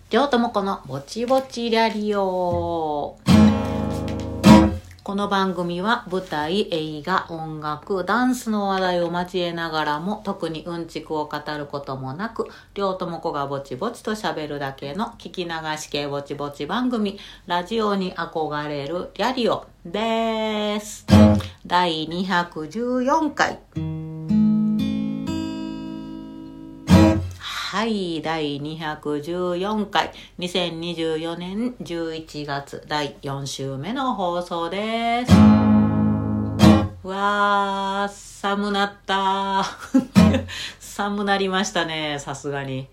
りょうともこのぼちぼちラリオ。この番組は舞台、映画、音楽、ダンスの話題を交えながらも特にうんちくを語ることもなく、りょうともこがぼちぼちと喋るだけの聞き流し系ぼちぼち番組、ラジオに憧れるリャリオです。第214回。はい、第214回、2024年11月第4週目の放送です。うわー、寒なった寒なりましたね、さすがに。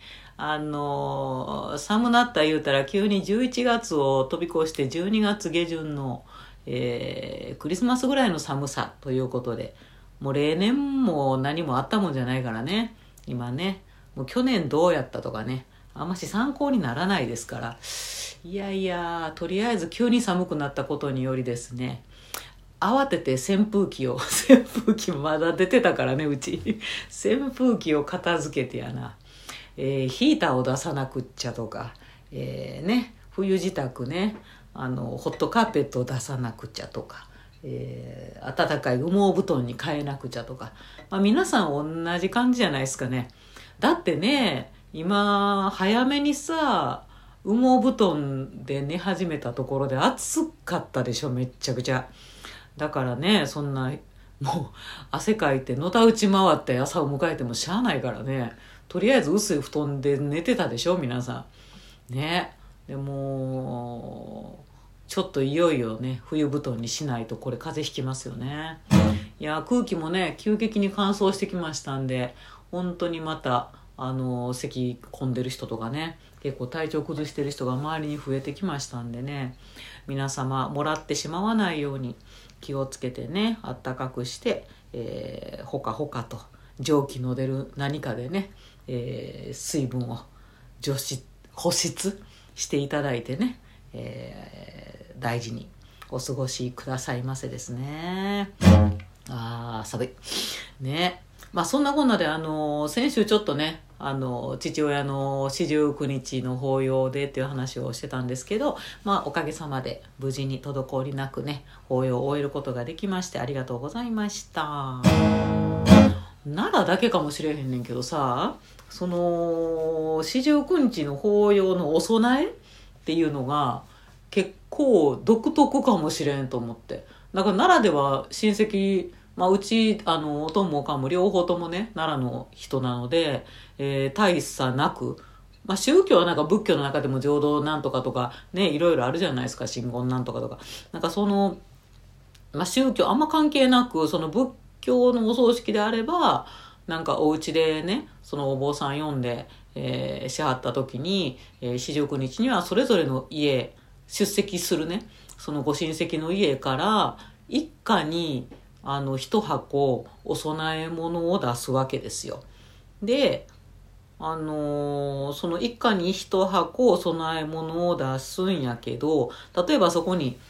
寒なった言うたら急に11月を飛び越して12月下旬の、クリスマスぐらいの寒さということで、もう例年も何もあったもんじゃないからね、今ね。もう去年どうやったとかね、あんまし参考にならないですから、いやいや、とりあえず急に寒くなったことによりですね、慌てて扇風機まだ出てたからね、うち扇風機を片付けてやな、ヒーターを出さなくっちゃとか、冬支度ね、ホットカーペットを出さなくちゃとか、暖かい羽毛布団に変えなくちゃとか、皆さん同じ感じじゃないですかね。だってね、今早めにさ、羽毛布団で寝始めたところで暑かったでしょ、めっちゃくちゃ。だからね、そんなもう汗かいてのたうち回って朝を迎えてもしゃあないからね、とりあえず薄い布団で寝てたでしょ、皆さんね。でもちょっといよいよね、冬布団にしないとこれ風邪ひきますよね。いや、空気もね急激に乾燥してきましたんで、本当にまた咳込んでる人とかね、結構体調崩してる人が周りに増えてきましたんでね、皆様もらってしまわないように気をつけてね、あったかくして、ほかほかと蒸気の出る何かでね、水分を保湿していただいてね、大事にお過ごしくださいませですね。寒いね。そんなこんなで先週ちょっとね、父親の四十九日の法要でっていう話をしてたんですけど、おかげさまで無事に滞りなくね、法要を終えることができまして、ありがとうございました。奈良だけかもしれへんねんけどさ、その四十九日の法要のお供えっていうのが結構独特かもしれんと思って。だから奈良では親戚、うちおとんもおかんも両方ともね奈良の人なので、大差なく、宗教はなんか仏教の中でも浄土なんとかとかね、いろいろあるじゃないですか、真言なんとかとか、なんかその、宗教あんま関係なく、その仏教のお葬式であれば、なんかお家でね、そのお坊さん呼んで、しはった時に、四十九日にはそれぞれの家出席するね、そのご親戚の家から一家に一箱お供え物を出すわけですよ。で、その一家に一箱お供え物を出すんやけど、例えばそこに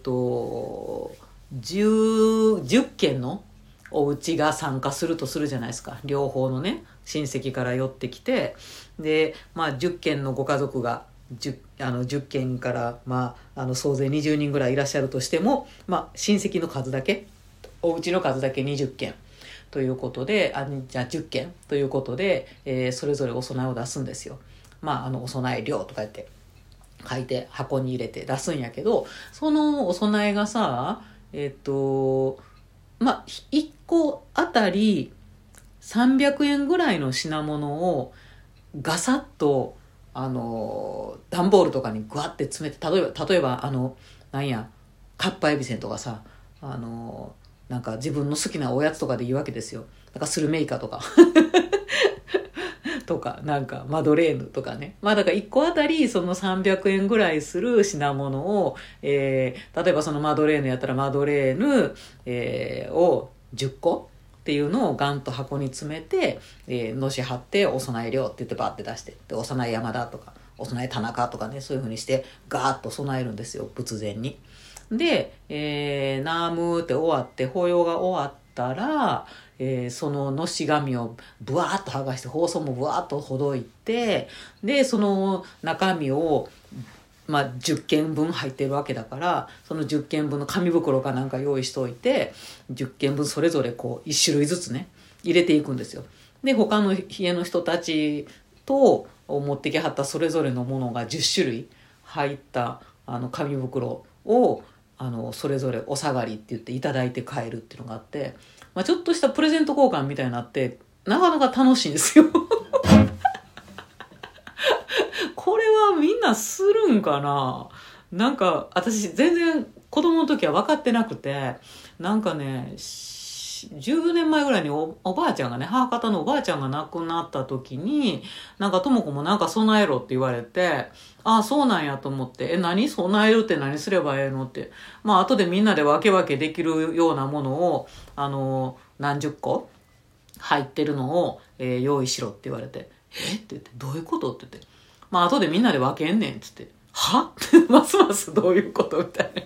10軒のお家が参加するとするじゃないですか。両方のね親戚から寄ってきて、で10軒のご家族が10軒から、総勢20人ぐらいいらっしゃるとしても、親戚の数だけ、お家の数だけ20軒ということで、じゃあ10軒ということで、それぞれお供えを出すんですよ。お供え料とか言って書いて箱に入れて出すんやけど、そのお供えがさ、1個あたり300円ぐらいの品物をガサッと段ボールとかにグワッて詰めて、例えばかっぱえびせんとかさ、なんか自分の好きなおやつとかでいいわけですよ。なんかスルメイカとかとか、なんかマドレーヌとかね。だから1個あたりその300円ぐらいする品物を、例えばそのマドレーヌやったらマドレーヌ、を10個っていうのをガンと箱に詰めて、のし貼ってお供え料って言ってバーって出して、でお供え山田とかお供え田中とかね、そういう風にしてガーッと備えるんですよ、仏前に。で、ナームーって終わって、法要が終わっったら、そののし紙をブワーッと剥がして包装もブワーッとほどいて、でその中身を10件分入ってるわけだから、その10件分の紙袋かなんか用意しといて、10件分それぞれこう1種類ずつね入れていくんですよ。で他の家の人たちと持ってきはったそれぞれのものが10種類入った紙袋をそれぞれお下がりって言っていただいて帰るっていうのがあって、ちょっとしたプレゼント交換みたいになってなかなか楽しいんですよこれはみんなするんかな。なんか私全然子供の時は分かってなくて、なんかね10年前ぐらいにおばあちゃんがね、母方のおばあちゃんが亡くなった時に、なんかとも子もなんか備えろって言われて、ああそうなんやと思って、何備えるって何すればええのって、後でみんなで分け分けできるようなものを何十個入ってるのを、用意しろって言われて、って言って、どういうことって言って、後でみんなで分けんねんって言って、はますますどういうことみたいな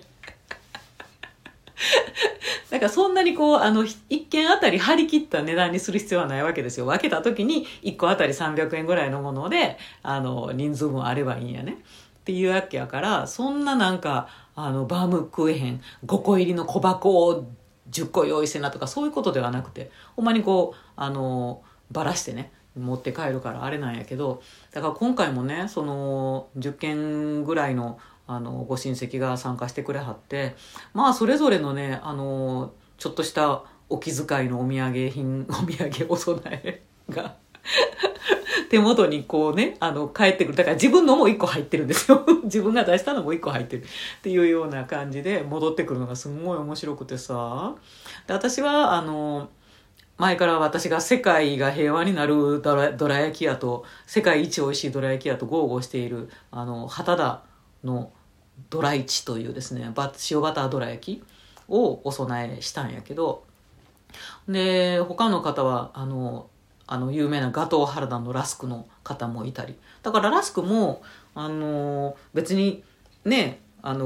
だからそんなにこう1件あたり張り切った値段にする必要はないわけですよ。分けた時に1個あたり300円ぐらいのもので人数分あればいいんやねっていうわけやから、そんななんかバームクーヘン5個入りの小箱を10個用意せなとかそういうことではなくて、ほんまにこうばらしてね持って帰るからあれなんやけど、だから今回もねその10件ぐらいのご親戚が参加してくれはって、それぞれのねちょっとしたお気遣いのお土産お供えが手元にこうね帰ってくる。だから自分のも1個入ってるんですよ自分が出したのも1個入ってるっていうような感じで戻ってくるのがすごい面白くてさ。で私は前から私が世界が平和になるどら焼き屋と世界一美味しいどら焼き屋と豪語している畑田のどら市というですね塩バターどら焼きをお供えしたんやけど、で他の方は有名なガトーハルダンのラスクの方もいたり、だからラスクも別にね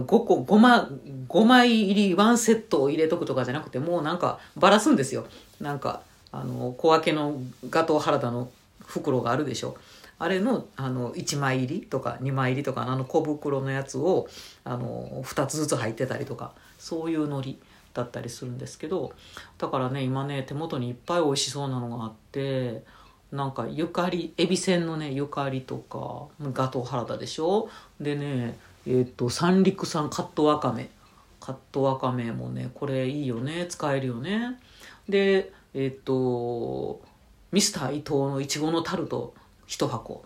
5枚入りワンセットを入れとくとかじゃなくて、もうなんかバラすんですよ。なんか小分けのガトーハルダの袋があるでしょ。あれの1枚入りとか2枚入りとか小袋のやつを2つずつ入ってたりとか、そういう海苔だったりするんですけど、だからね今ね手元にいっぱい美味しそうなのがあって、なんかゆかりエビせんのねゆかりとかガトーハラダでしょ。でね三陸産カットわかめもねこれいいよね、使えるよね。でミスター伊藤のいちごのタルト1箱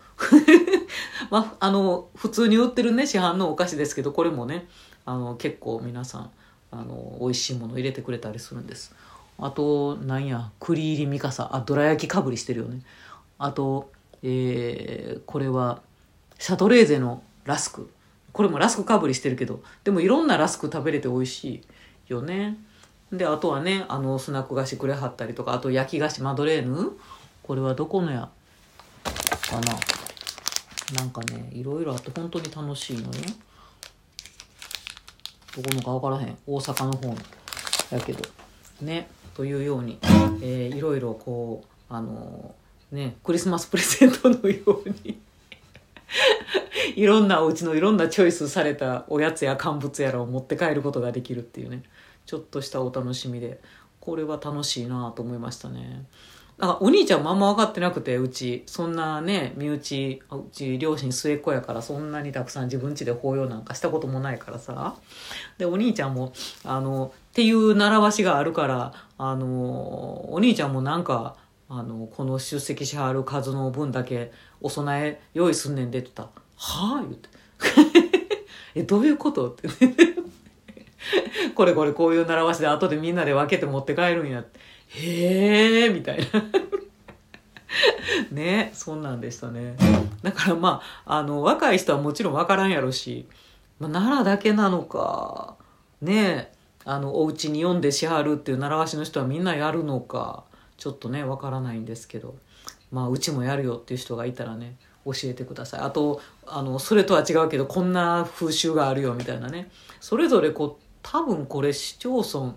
普通に売ってるね市販のお菓子ですけど、これもね結構皆さん美味しいもの入れてくれたりするんです。あと栗入りミカサ、どら焼きかぶりしてるよね。あと、これはシャトレーゼのラスク、これもラスクかぶりしてるけど、でもいろんなラスク食べれて美味しいよね。であとはねスナック菓子くれはったりとか、あと焼き菓子マドレーヌ、これはどこのやかな、なんかねいろいろあって本当に楽しいのよ。どこのか分からへん、大阪の方のやけどね、というように、いろいろこうクリスマスプレゼントのようにいろんなお家のいろんなチョイスされたおやつや乾物やらを持って帰ることができるっていうね、ちょっとしたお楽しみで、これは楽しいなと思いましたね。なんかお兄ちゃんもあんま分かってなくて、うちそんなねうち両親末っ子やから、そんなにたくさん自分家で法要なんかしたこともないからさ。でお兄ちゃんもっていう習わしがあるから、お兄ちゃんもなんかこの出席しはる数の分だけお供え用意すんねんでって言ったら「はあ?」言ってどういうことってこれこういう習わしで後でみんなで分けて持って帰るんやって、へえみたいなね、そんなんでしたね。だから若い人はもちろん分からんやろし、奈良だけなのかね、お家に読んでしはるっていう習わしの人はみんなやるのかちょっとね分からないんですけど、うちもやるよっていう人がいたらね教えてください。あとそれとは違うけどこんな風習があるよみたいなね、それぞれ多分これ市町村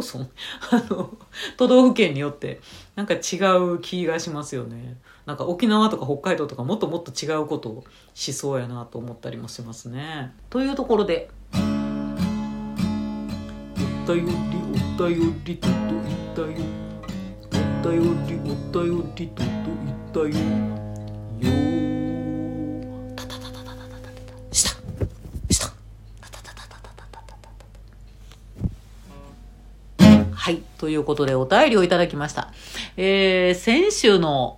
都道府県によってなんか違う気がしますよね。なんか沖縄とか北海道とかもっともっと違うことをしそうやなと思ったりもしますね。というところで、お便りといったよ、お便りといったよ、タタタタタタタタしたしたタタタタタタタタ。はい、ということでお便りをいただきました。先週の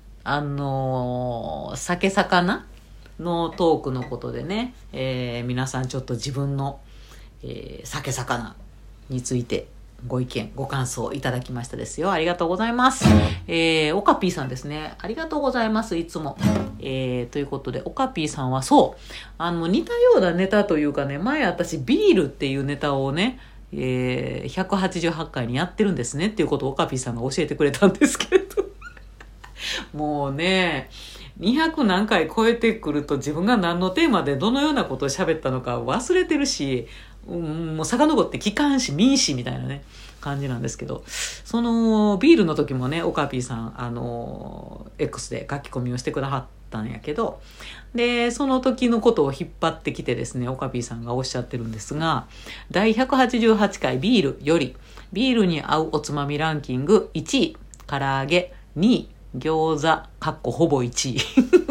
酒魚のトークのことでね、皆さんちょっと自分の、酒魚についてご意見ご感想いただきましたですよ。ありがとうございます。オカピーさんですね、ありがとうございます。いつも、ということでオカピーさんはそう似たようなネタというかね、前私ビールっていうネタをね、188回にやってるんですねっていうことをオカピーさんが教えてくれたんですけどもうね、200何回超えてくると自分が何のテーマでどのようなことを喋ったのか忘れてるし、もう遡って聞かんし見んしみたいなね感じなんですけど、そのビールの時もね、オカピーさんX で書き込みをしてくださったんやけど、でその時のことを引っ張ってきてですね、オカピーさんがおっしゃってるんですが、第188回ビールよりビールに合うおつまみランキング1位唐揚げ、2位餃子ほぼ1位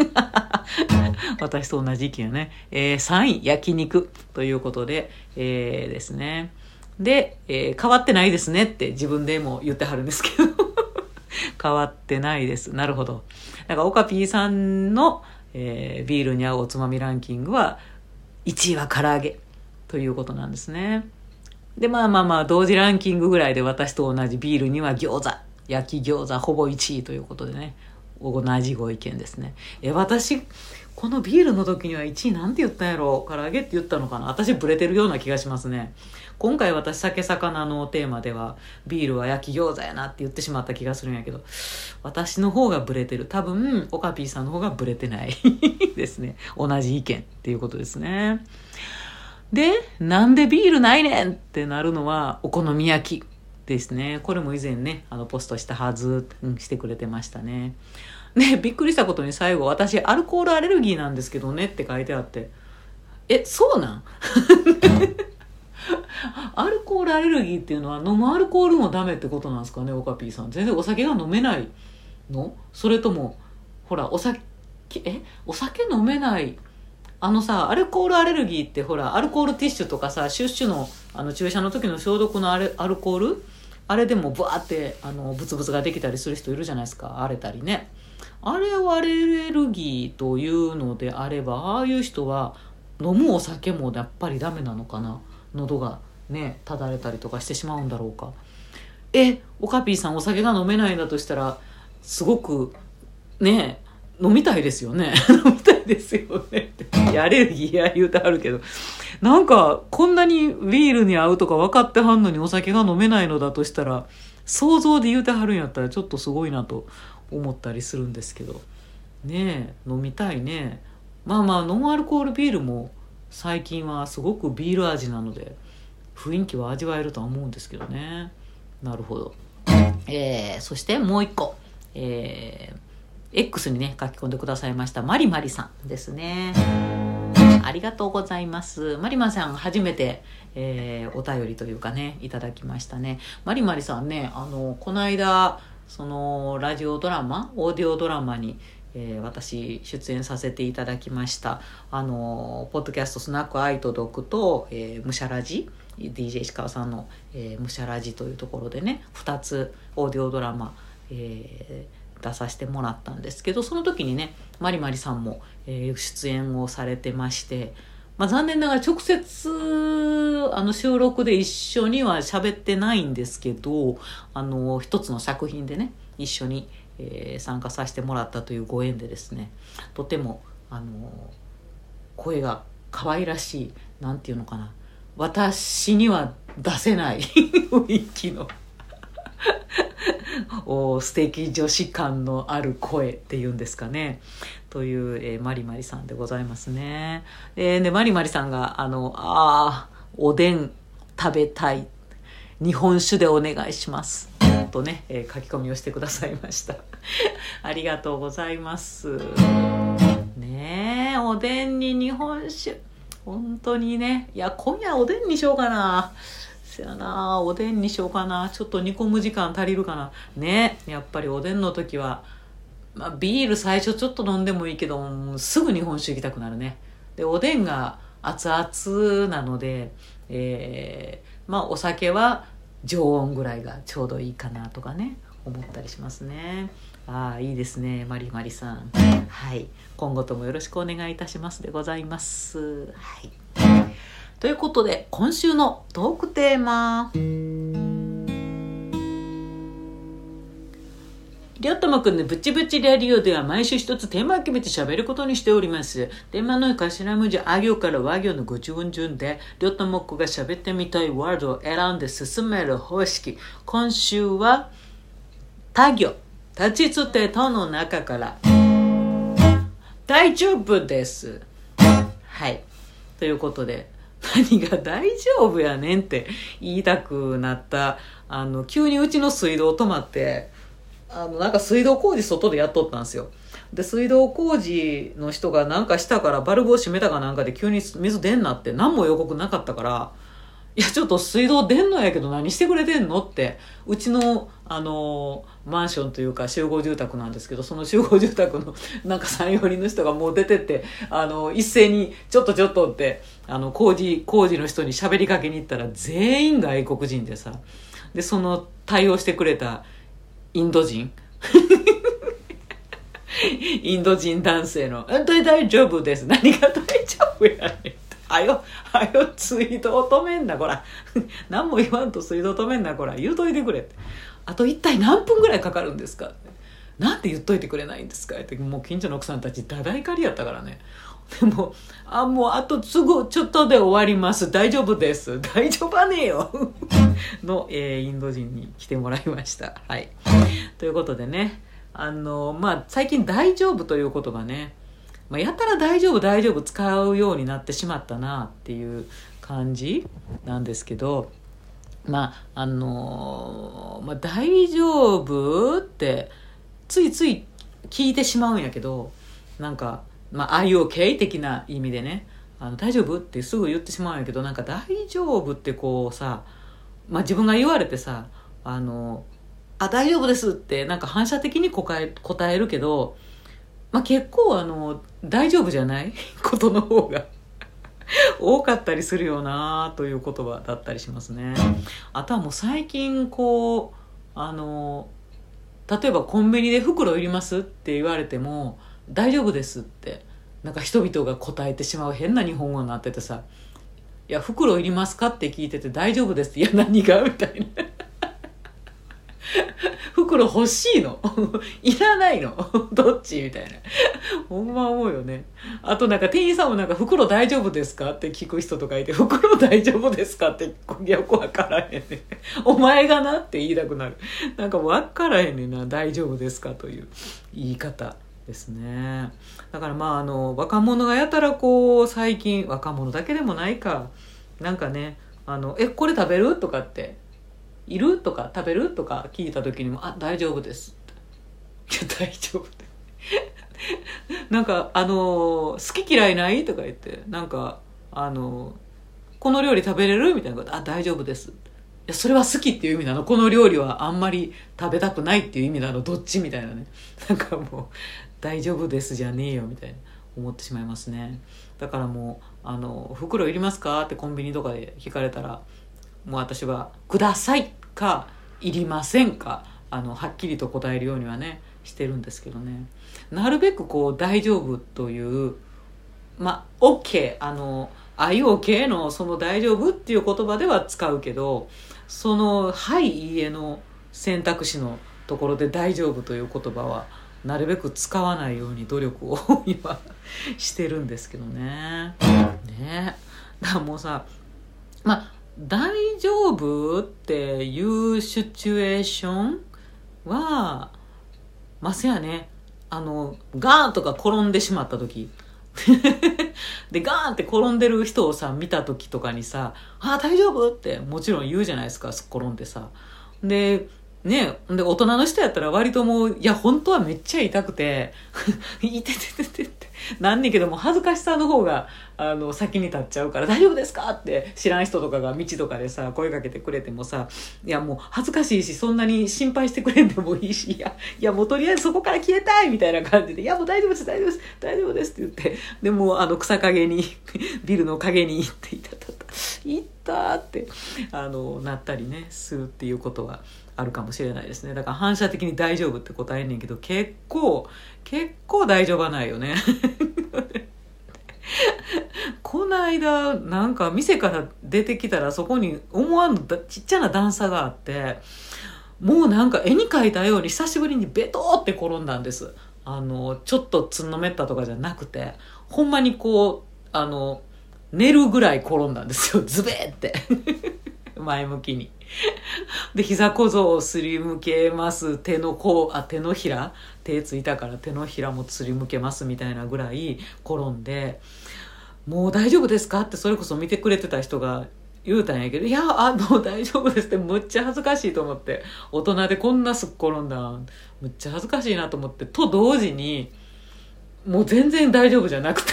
私と同じ意見やね、3位焼肉ということで、ですね、で、変わってないですねって自分でも言ってはるんですけど変わってないです。なるほど。だからオカピーさんの、ビールに合うおつまみランキングは1位は唐揚げということなんですね。でまあ同時ランキングぐらいで私と同じビールには餃子、焼き餃子ほぼ1位ということでね、同じご意見ですね。私このビールの時には1位なんて言ったんやろ、唐揚げって言ったのかな。私ブレてるような気がしますね。今回私酒魚のテーマではビールは焼き餃子やなって言ってしまった気がするんやけど、私の方がブレてる。多分オカピーさんの方がブレてないですね。同じ意見っていうことですね。でなんでビールないねんってなるのはお好み焼きですね。これも以前ねポストしたはず、してくれてましたね。でびっくりしたことに最後、私アルコールアレルギーなんですけどねって書いてあって、そうなんアルコールアレルギーっていうのは飲むアルコールもダメってことなんですかね。オカピーさん全然お酒が飲めないの？それともほらお酒飲めない、アルコールアレルギーってほらアルコールティッシュとかさ、シュッシュの注射の時の消毒のアルコール、あれでもブワーってブツブツができたりする人いるじゃないですか、荒れたりね。あれをアレルギーというのであれば、ああいう人は飲むお酒もやっぱりダメなのかな。喉がねただれたりとかしてしまうんだろうか。オカピーさんお酒が飲めないんだとしたらすごくね飲みたいですよね飲みたいですよねってアレルギーや言うてはるけど、なんかこんなにビールに合うとか分かってはんのにお酒が飲めないのだとしたら、想像で言うてはるんやったらちょっとすごいなと思ったりするんですけどね。飲みたいね。ノンアルコールビールも最近はすごくビール味なので雰囲気は味わえるとは思うんですけどね。なるほど。そしてもう一個、X にね書き込んでくださいましたマリマリさんですね。ありがとうございます。マリマリさん初めて、お便りというかねいただきましたね。マリマリさんね、この間そのラジオドラマ、オーディオドラマに、私出演させていただきました。ポッドキャストスナックアイと毒と、ムシャラジ DJ 石川さんの、ムシャラジというところでね2つオーディオドラマ、出させてもらったんですけど、その時にねマリマリさんも、出演をされてまして、残念ながら直接収録で一緒には喋ってないんですけど、一つの作品でね一緒に、参加させてもらったというご縁でですね、とても声が可愛らしい、なんていうのかな、私には出せない雰囲気の素敵女子感のある声っていうんですかねという、マリマリさんでございますね。でマリマリさんがおでん食べたい、日本酒でお願いしますとね、書き込みをしてくださいましたありがとうございますね。えおでんに日本酒、本当にね。いや今夜おでんにしようかな。せやな、おでんにしようかな。ちょっと煮込む時間足りるかなね。やっぱりおでんの時は、ビール最初ちょっと飲んでもいいけど、すぐ日本酒行きたくなるね。でおでんが熱々なので、お酒は常温ぐらいがちょうどいいかなとかね、思ったりしますね。いいですね、マリマリさん。はい、今後ともよろしくお願いいたしますでございます。はい、ということで今週のトークテーマ、りょうともくんのブチブチラディオでは毎週一つテーマを決めて喋ることにしております。テーマの頭文字あ行から和行の語順順でりょうともくんが喋ってみたいワードを選んで進める方式。今週は他行、立ちつてとの中から大丈夫です。はい、ということで、何が大丈夫やねんって言いたくなった。急にうちの水道止まって、なんか水道工事外でやっとったんですよ。で水道工事の人がなんかしたからバルブを閉めたかなんかで急に水出んなって何も予告なかったから、いやちょっと水道出んのやけど何してくれてんのって、うちのマンションというか集合住宅なんですけど、その集合住宅のなんか3、4人の人がもう出てって一斉にちょっとって工事の人に喋りかけに行ったら全員外国人でさ、でその対応してくれたインド人インド人男性の大丈夫です、何が大丈夫やねん、はよ水道止めんなこら何も言わんと水道止めんなこら、言うといてくれって、あと一体何分ぐらいかかるんですかって、なんで言っといてくれないんですかって、もう近所の奥さんたちだだいかりやったからね。でももうあとすぐちょっとで終わります、大丈夫です、大丈夫はねえよの、インド人に来てもらいました。はい、ということでね、最近大丈夫という言葉ね、やたら大丈夫使うようになってしまったなっていう感じなんですけど、大丈夫ってついつい聞いてしまうんやけど、なんかare you okay 的な意味でね、大丈夫ってすぐ言ってしまうんやけど、なんか大丈夫ってこうさ、自分が言われてさ、大丈夫ですってなんか反射的に答えるけど、結構大丈夫じゃないことの方が多かったりするよなという言葉だったりしますね。あとはもう最近こう例えばコンビニで袋いりますって言われても大丈夫ですってなんか人々が答えてしまう変な日本語になっててさ、いや袋いりますかって聞いてて大丈夫ですって、いや何がみたいな袋欲しいのいらないのどっちみたいなほんま思うよね。あとなんか店員さんもなんか袋大丈夫ですかって聞く人とかいて、袋大丈夫ですかってよく分からへんねお前がなって言いたくなる。なんか分からへんねんな、大丈夫ですかという言い方ですね。だから若者がやたらこう最近、若者だけでもないか、なんかねこれ食べるとかっているとか食べるとか聞いた時にも大丈夫ですって、いや大丈夫ってなんか好き嫌いないとか言って、なんかこの料理食べれるみたいなこと、大丈夫です、いやそれは好きっていう意味なの、この料理はあんまり食べたくないっていう意味なの、どっちみたいなね、なんかもう大丈夫ですじゃねえよみたいな思ってしまいますね。だからもう袋いりますかってコンビニとかで聞かれたら、もう私はくださいかいりませんかはっきりと答えるようにはねしてるんですけどね、なるべくこう大丈夫というOK are you OK のその大丈夫っていう言葉では使うけど、そのはいいいえの選択肢のところで大丈夫という言葉はなるべく使わないように努力を今してるんですけどね。だからもうさ、大丈夫っていうシチュエーションはせやね、ガーンとか転んでしまった時でガーンって転んでる人をさ見た時とかにさ「あ大丈夫?」ってもちろん言うじゃないですか、すっ転んでさ。でね、で大人の人やったら割ともういや本当はめっちゃ痛くて「いてててて」ってなんねんけども、恥ずかしさの方が先に立っちゃうから「大丈夫ですか?」って知らん人とかが道とかでさ声かけてくれてもさ、いやもう恥ずかしいし、そんなに心配してくれんでもいいし、いやもうとりあえずそこから消えたいみたいな感じで「いやもう大丈夫です大丈夫です大丈夫です」って言って、でも草陰にビルの陰に行って「いたたたいった」ってなったりねするっていうことはあるかもしれないですね。だから反射的に大丈夫って答えんねんけど、結構大丈夫はないよねこの間なんか店から出てきたら、そこに思わぬちっちゃな段差があって、もうなんか絵に描いたように久しぶりにベトーって転んだんです。ちょっとつんのめったとかじゃなくて、ほんまにこう寝るぐらい転んだんですよ、ズベーって前向きに。で膝小僧をすりむけます、手のひら、手ついたから手のひらもすりむけますみたいなぐらい転んで、もう大丈夫ですかってそれこそ見てくれてた人が言うたんやけど、いやもう大丈夫ですって、むっちゃ恥ずかしいと思って、大人でこんなすっ転んだむっちゃ恥ずかしいなと思って、と同時にもう全然大丈夫じゃなくて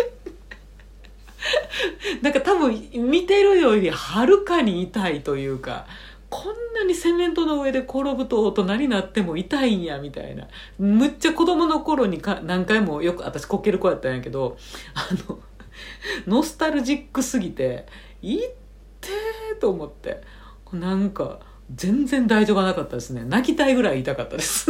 なんか多分見てるよりはるかに痛いというか、こんなにセメントの上で転ぶと大人になっても痛いんやみたいな。むっちゃ子供の頃に何回もよく、私こける子やったんやけど、ノスタルジックすぎていってーと思って、なんか全然大丈夫なかったですね。泣きたいぐらい痛かったです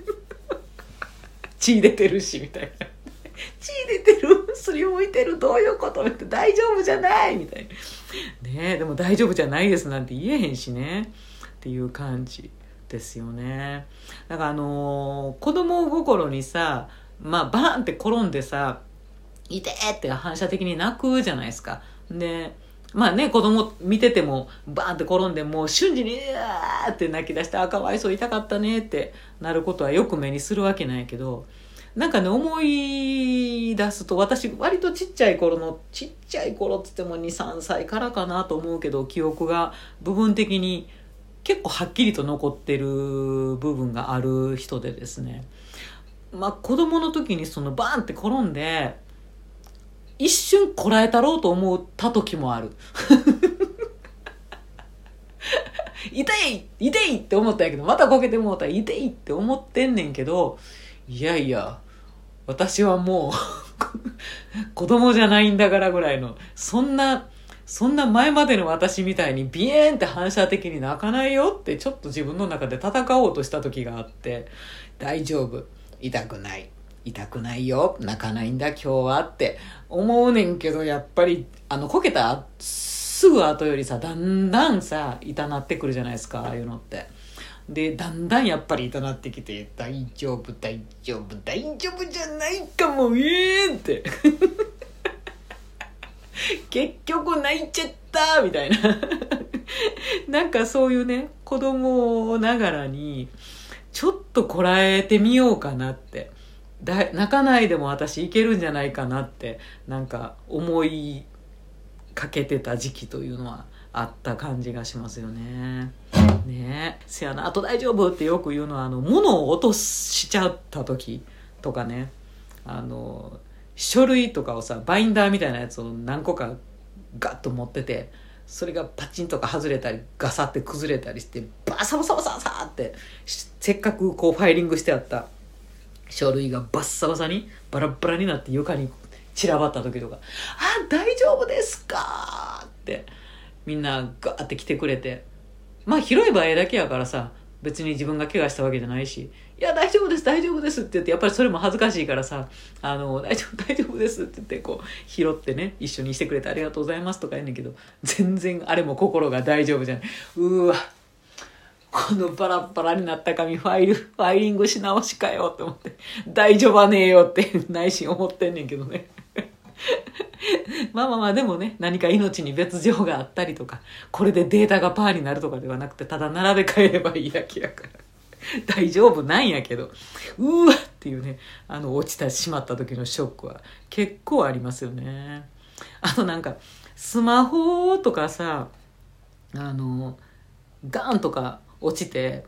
血出てるしみたいな血出てる、すりむいてる、どういうことって、大丈夫じゃないみたいなね。でも大丈夫じゃないですなんて言えへんしねっていう感じですよね。だから子供心にさ、バーンって転んでさ、いてーって反射的に泣くじゃないですか。で子供見ててもバーンって転んで、もう瞬時にうわーって泣き出して、かわいそう痛かったねってなることはよく目にするわけなんやけど、なんかね思い出すと、私割とちっちゃい頃っつっても 2,3 歳からかなと思うけど、記憶が部分的に結構はっきりと残ってる部分がある人でですね、子供の時にそのバーンって転んで一瞬こらえたろうと思った時もある痛いって思ったんやけど、またこけてもうたら痛いって思ってんねんけど、いや私はもう子供じゃないんだからぐらいの、そんな前までの私みたいにビエーンって反射的に泣かないよって、ちょっと自分の中で戦おうとした時があって、大丈夫、痛くないよ、泣かないんだ今日はって思うねんけど、やっぱりこけたすぐ後よりさ、だんだんさ痛なってくるじゃないですか、ああいうのって。でだんだんやっぱり痛なってきて、大丈夫じゃないかもって結局泣いちゃったみたいななんかそういうね、子供ながらにちょっとこらえてみようかなって、泣かないでも私いけるんじゃないかなってなんか思いかけてた時期というのはあった感じがしますよね。ねえ、せやな。あと大丈夫ってよく言うのは、物を落としちゃった時とかね、書類とかをさ、バインダーみたいなやつを何個かガッと持ってて、それがパチンとか外れたりガサって崩れたりして、バサバサバサバサってせっかくこうファイリングしてあった書類がバッサバサにバラバラになって床に散らばった時とか、大丈夫ですかってみんなガーって来てくれて、広い場合だけやからさ、別に自分が怪我したわけじゃないし、いや大丈夫ですって言って、やっぱりそれも恥ずかしいからさ、大丈夫ですって言ってこう拾ってね、一緒にしてくれてありがとうございますとか言うんだけど、全然あれも心が大丈夫じゃない。このバラバラになった紙ファイリングし直しかよって思って、大丈夫はねえよって内心思ってんねんけどねでもね、何か命に別状があったりとか、これでデータがパーになるとかではなくて、ただ並べ替えればいいだけやから大丈夫なんやけど、 っていうね、落ちてしまった時のショックは結構ありますよね。あとなんかスマホとかさ、ガーンとか落ちて、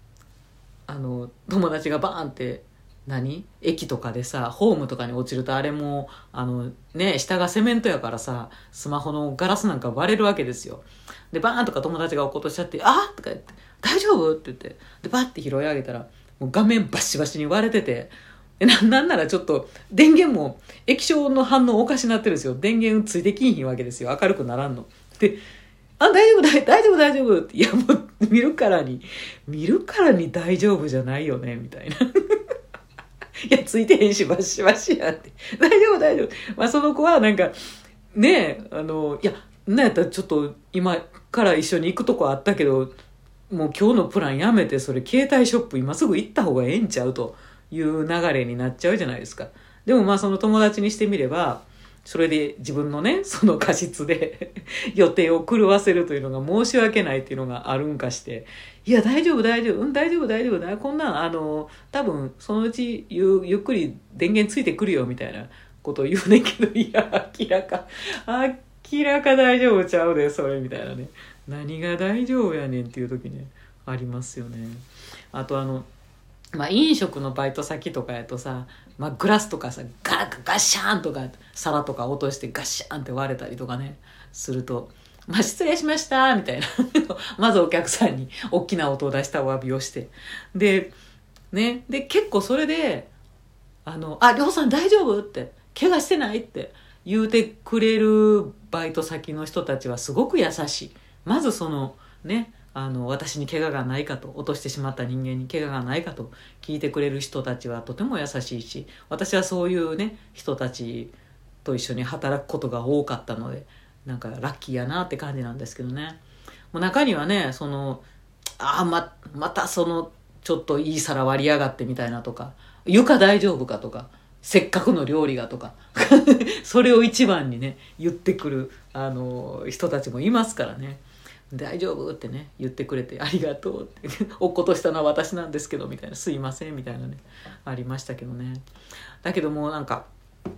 友達がバーンって駅とかでさ、ホームとかに落ちると、あれも下がセメントやからさ、スマホのガラスなんか割れるわけですよ。でバーンとか友達が落っことしちゃって「あっ!」とか言って「大丈夫?」って言って、でバッて拾い上げたら、もう画面バシバシに割れてて、なんならちょっと電源も液晶の反応おかしなってるんですよ。電源ついてきんひんわけですよ。明るくならんので、大丈夫大丈夫大丈夫って、いやもう見るからに大丈夫じゃないよねみたいな。いやついてへんしバシバシやって、大丈夫大丈夫。まあその子はなんかね、いやなんやったらちょっと今から一緒に行くとこあったけど、もう今日のプランやめて、それ携帯ショップ今すぐ行った方がええんちゃうという流れになっちゃうじゃないですか。でもまあその友達にしてみれば、それで自分のね、その過失で予定を狂わせるというのが申し訳ないっていうのがあるんかして、いや大丈夫大丈夫、大丈夫大丈夫だ、こんなん多分そのうちゆっくり電源ついてくるよみたいなことを言うねんけど、いや明らか大丈夫ちゃうでそれみたいなね、何が大丈夫やねんっていう時ねありますよね。あと飲食のバイト先とかやとさ、グラスとかさ、ガッシャーンとか皿とか落としてガッシャーンって割れたりとかねすると、失礼しましたみたいなまずお客さんに大きな音を出したお詫びをして、で結構それでりょうさん大丈夫って怪我してないって言うてくれるバイト先の人たちはすごく優しい。まずそのね、私に怪我がないかと、落としてしまった人間に怪我がないかと聞いてくれる人たちはとても優しいし、私はそういうね人たちと一緒に働くことが多かったので、なんかラッキーやなって感じなんですけどね。もう中にはね、またそのちょっといい皿割りやがってみたいなとか、床大丈夫かとか、せっかくの料理がとかそれを一番にね言ってくる人たちもいますからね。大丈夫ってね言ってくれてありがとうって落っことしたのは私なんですけどみたいな、すいませんみたいなねありましたけどね。だけどもなんか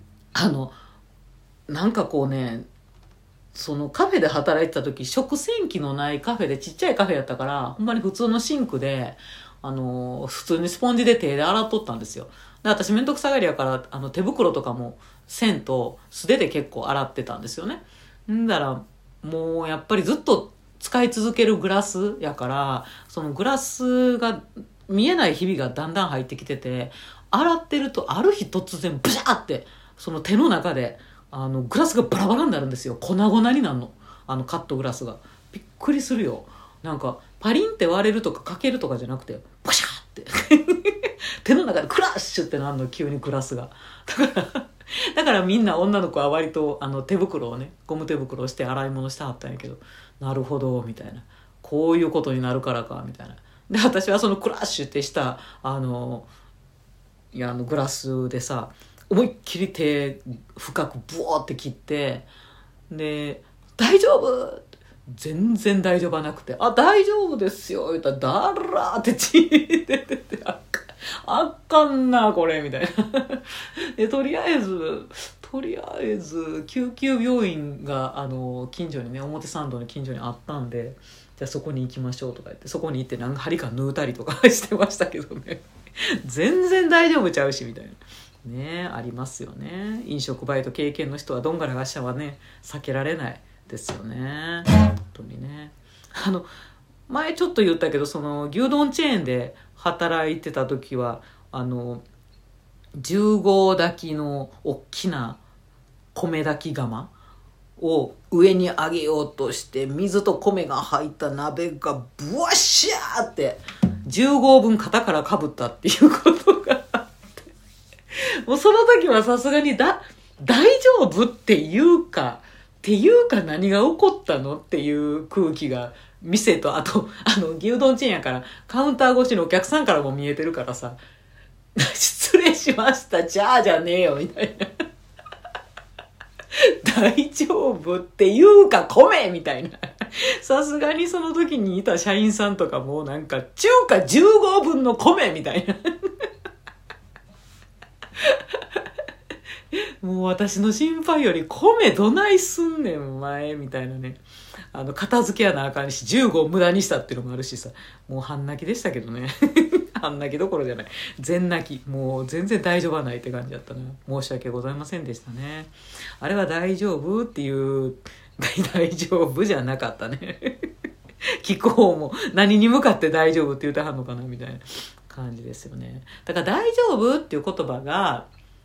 こうね、そのカフェで働いてた時、食洗機のないカフェで、ちっちゃいカフェやったから、ほんまに普通のシンクで普通にスポンジで手で洗っとったんですよ。で私めんどくさがりやから手袋とかもせんと素手で結構洗ってたんですよね。んだらもうやっぱりずっと使い続けるグラスやから、そのグラスが見えない日々がだんだん入ってきてて、洗ってるとある日突然ブシャーってその手の中でグラスがバラバラになるんですよ。粉々になるの、カットグラスが。びっくりするよ。なんかパリンって割れるとか欠けるとかじゃなくて、バシャーって手の中でクラッシュってなるの、急にグラスが。だからみんな女の子は割と手袋をね、ゴム手袋をして洗い物してはったんやけど、なるほどみたいな、こういうことになるからかみたいな。で私はそのクラッシュってしたグラスでさ、思いっきり手深くブワーって切って、で大丈夫、全然大丈夫はなくて、大丈夫ですよ言ったらダラーって血出てて、あかんなこれみたいなでとりあえず救急病院が近所にね、表参道の近所にあったんで、じゃあそこに行きましょうとか言って、そこに行ってなんか針か縫うたりとかしてましたけどね全然大丈夫ちゃうしみたいなね、ありますよね。飲食バイト経験の人はどんがらがっしゃはね避けられないですよね、本当にね。前ちょっと言ったけど、その牛丼チェーンで働いてた時は10合炊きの大きな米炊き釜を上に上げようとして、水と米が入った鍋がブワッシャーって10合分肩からかぶったっていうことがあって、もうその時はさすがに大丈夫っていうか何が起こったのっていう空気が店と、あと牛丼チェーンやからカウンター越しのお客さんからも見えてるからさ失礼しましたじゃねえよみたいな大丈夫っていうか米みたいな、さすがにその時にいた社員さんとかもなんか中華10合分の米みたいなもう私の心配より米どないすんねんお前みたいなね、片付けやなあかんし15を無駄にしたっていうのもあるしさ、もう半泣きでしたけどね半泣きどころじゃない、全泣き、もう全然大丈夫はないって感じだったな。申し訳ございませんでしたね。あれは大丈夫っていう大丈夫じゃなかったね聞く方も何に向かって大丈夫って言うてはんのかなみたいな感じですよね。だから大丈夫っていう言葉が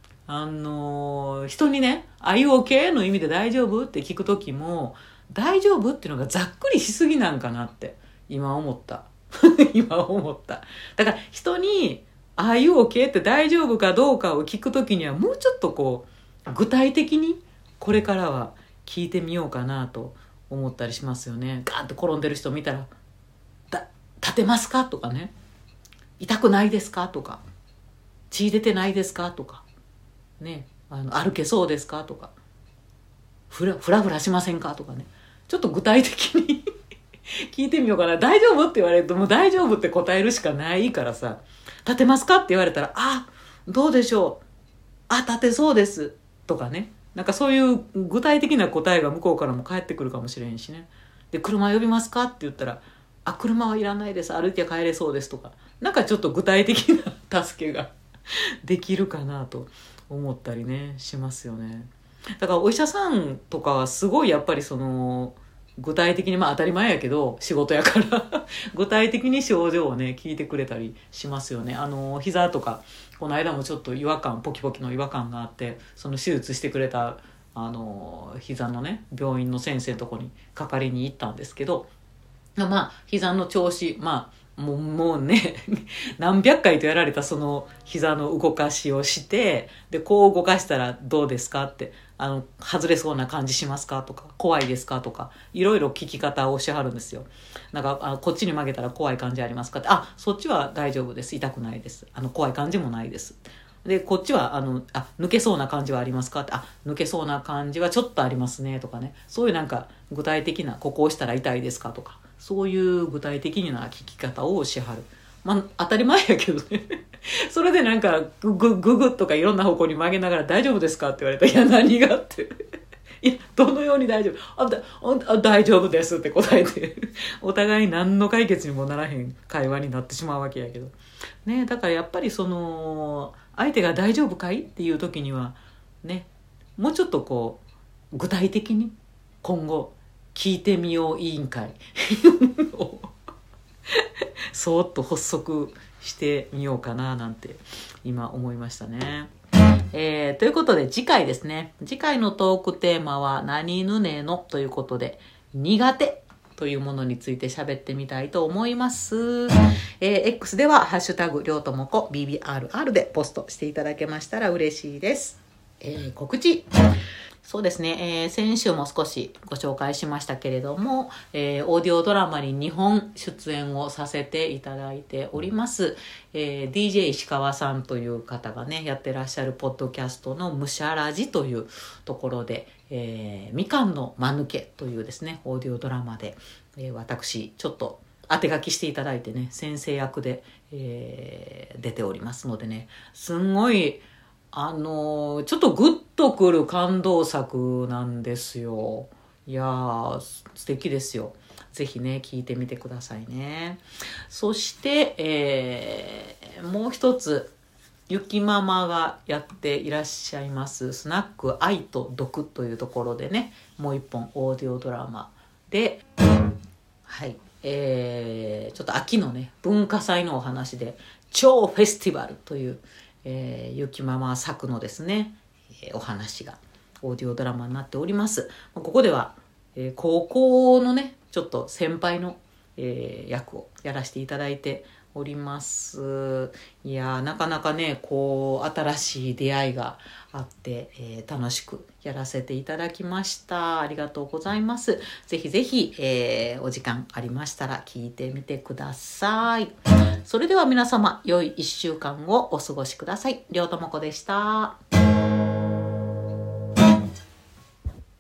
人にね、Are you okay? の意味で大丈夫って聞く時も、大丈夫っていうのがざっくりしすぎなんかなって今思った今思った。だから人に Are you okay? って大丈夫かどうかを聞く時にはもうちょっとこう具体的にこれからは聞いてみようかなと思ったりしますよね。ガーンと転んでる人見たら立てますかとかね、痛くないですかとか、血出てないですかとかね、歩けそうですかとか、フラフラしませんかとかね、ちょっと具体的に聞いてみようかな。大丈夫って言われるともう大丈夫って答えるしかないからさ、立てますかって言われたら、あ、どうでしょう、あ、立てそうですとかね、なんかそういう具体的な答えが向こうからも返ってくるかもしれんしね。で、車呼びますかって言ったら、あ、車はいらないです、歩いて帰れそうですとか、なんかちょっと具体的な助けができるかなと思ったりねしますよね。だからお医者さんとかはすごいやっぱりその具体的に、まあ当たり前やけど仕事やから具体的に症状をね聞いてくれたりしますよね。膝とかこの間もちょっと違和感、ポキポキの違和感があって、その手術してくれた膝のね病院の先生のとこにかかりに行ったんですけど、まあ膝の調子、まあもうね何百回とやられたその膝の動かしをして、でこう動かしたらどうですかって、外れそうな感じしますかとか、怖いですかとか、いろいろ聞き方をしはるんですよ。なんかこっちに曲げたら怖い感じありますかって、あ、そっちは大丈夫です、痛くないです、怖い感じもないです。でこっちは抜けそうな感じはありますかって、あ、抜けそうな感じはちょっとありますねとかね、そういうなんか具体的な、ここをしたら痛いですかとか、そういう具体的な聞き方をしはる。まあ当たり前やけどねそれでなんかググとかいろんな方向に曲げながら大丈夫ですかって言われたら、いや何がっていやどのように大丈夫、大丈夫ですって答えてお互い何の解決にもならへん会話になってしまうわけやけどね。だからやっぱりその相手が大丈夫かいっていう時にはね、もうちょっとこう具体的に今後聞いてみよう委員会をそーっと発足してみようかななんて今思いましたね。ということで次回ですね、次回のトークテーマは何ぬねのということで、苦手というものについて喋ってみたいと思います。X ではハッシュタグりょうともこ BBRR でポストしていただけましたら嬉しいです。告知、そうですね、先週も少しご紹介しましたけれども、オーディオドラマに2本出演をさせていただいております。DJ 石川さんという方がねやってらっしゃるポッドキャストのむしゃらじというところで、みかんの間抜けというですねオーディオドラマで、私ちょっと当て書きしていただいてね先生役で、出ておりますのでね、すんごいちょっとグッとくる感動作なんですよ。いやー素敵ですよ。ぜひね聞いてみてくださいね。そして、もう一つゆきママがやっていらっしゃいますスナック愛と毒というところでね、もう一本オーディオドラマで、はい、ちょっと秋のね文化祭のお話で超フェスティバルというゆきママ作のですね、お話がオーディオドラマになっております。ここでは、高校のねちょっと先輩の、役をやらせていただいております。いやなかなかねこう新しい出会いがあって、楽しくやらせていただきました。ありがとうございます。ぜひぜひ、お時間ありましたら聞いてみてください。それでは皆様良い1週間をお過ごしください。りょうともこでした。